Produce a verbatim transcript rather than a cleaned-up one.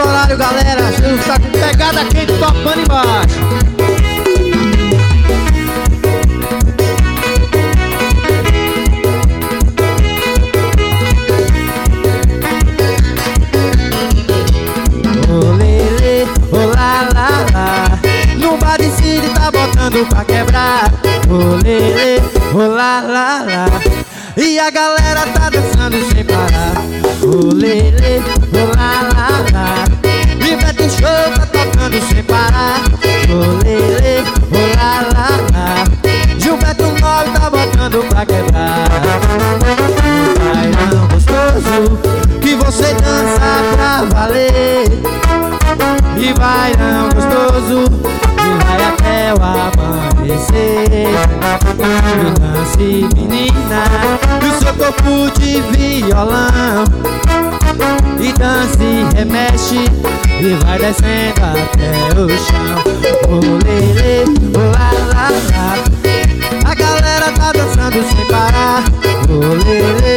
horário, galera. Jesus tá com pegada quente, tocando embaixo. Ô lelê, ô lá lá lá, no bar de Cid tá botando pra quebrar. Ô lelê, ô lá lá lá, e a galera tá dançando sem parar. Ô lelê, ô lá lá lá, e Beto Show tá tocando sem parar. Ô lelê, ô lá lá lá, Gilberto Nove tá botando pra quebrar. Bailão gostoso, que você dança pra valer. E bailão gostoso, que vai até o amanhecer. E dance menina, do seu corpo de violão. E dance, remexe, e vai descendo até o chão. Ô lelê, ô lá lá lá, a galera tá dançando sem parar. Ô lelê,